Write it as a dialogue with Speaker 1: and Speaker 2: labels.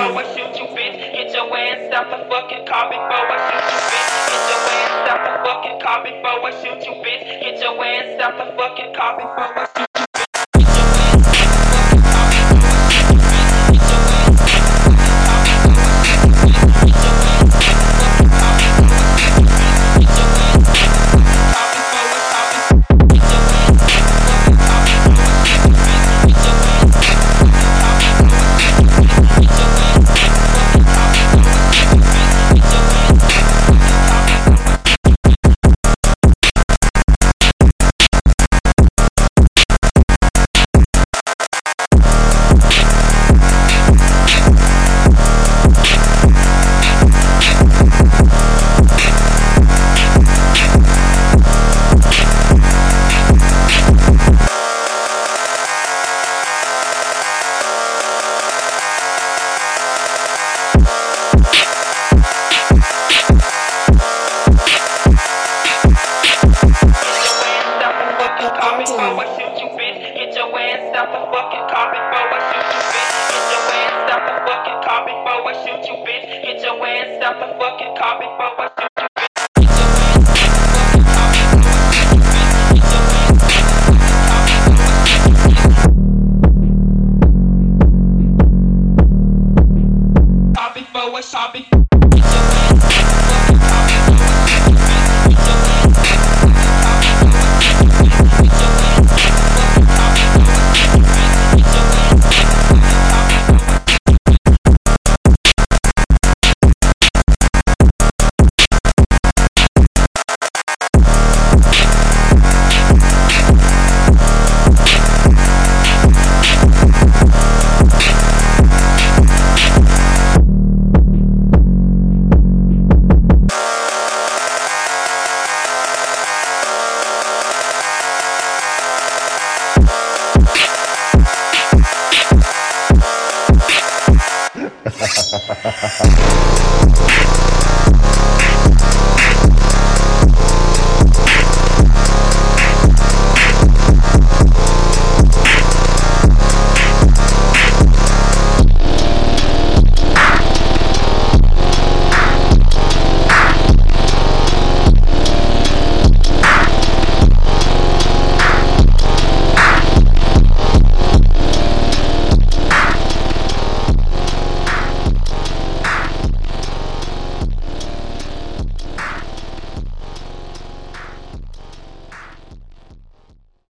Speaker 1: before I shoot you, bitch. Get your ass out the fucking car before I shoot you, bitch. Get your ass out the fucking car before I shoot you, bitch. Get your ass out the fucking car before I shoot you.
Speaker 2: Ha ha ha ha ha.